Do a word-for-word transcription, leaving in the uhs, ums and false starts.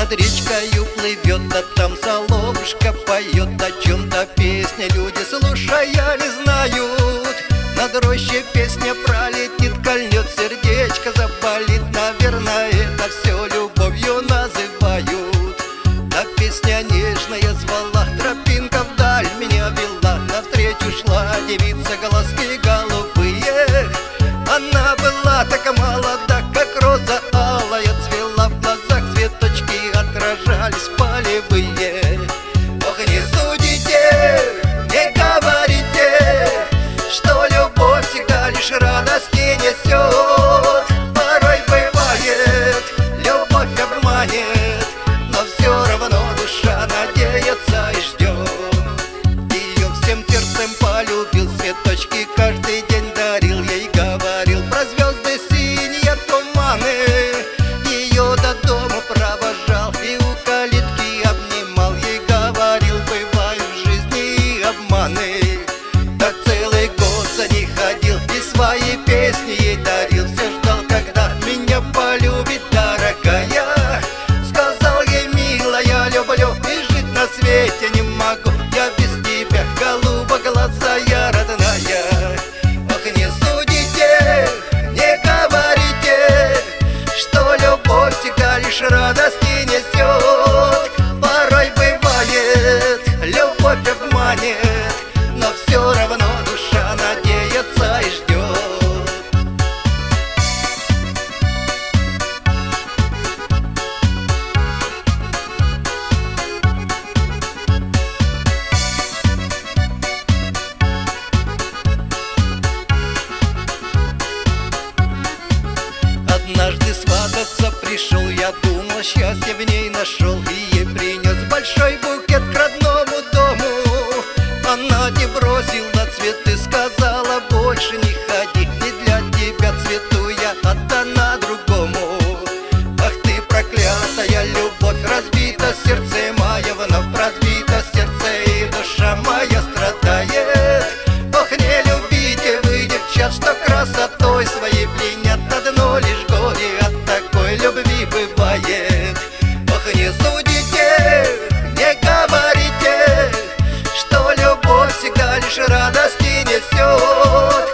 над речкою плывет, а там соловушка поет о чем-то песня. Люди, слушая, не знают. Над рощей песня пролетит, кольнет сердечко, заболит. Наверное, это все любовью называют. А песня нежная звала, тропинка вдаль меня вела. Навстречу шла девица, глазки голубые. Она была так молода, как роза алая цвела. В глазах цветочки отражались полевые. Ох, не судите, не говорите, что любовь всегда лишь радости несет. Порой бывает, любовь обманет, но все равно душа надеется и ждет. Ее всем сердцем полюбил, цветочки каждый день дарил, ей говорил про звезды, синие туманы. Ее до дома провожал и у калитки обнимал, ей говорил, бывают в жизни и обманы. Так целый год за ней ходил и свои песни ей дарил. Все ждал, когда меня полюбит дорогая. Сказал ей, милая, люблю и жить на свете не могу. Я без тебя, голубоглазая родная. Ох, не судите, не говорите, что любовь всегда лишь радости несет. Порой бывает, любовь обманет, но все равно душа надеется и ждет. Однажды свататься пришел, я думал, счастье в ней нашел, и ей принес большой букет к родному дому. Она не бросила цветы, сказала, больше не ходи, не для тебя цвету я отдана другому. Ах ты, проклятая любовь, разбито сердце мое, вновь разбито сердце, и душа моя страдает. Ох, не любите вы, девчат, что красотой своей пленят, одно лишь горе от такой любви бывает. Ох, не судите, не говорите, что любовь всегда лишь радости несет.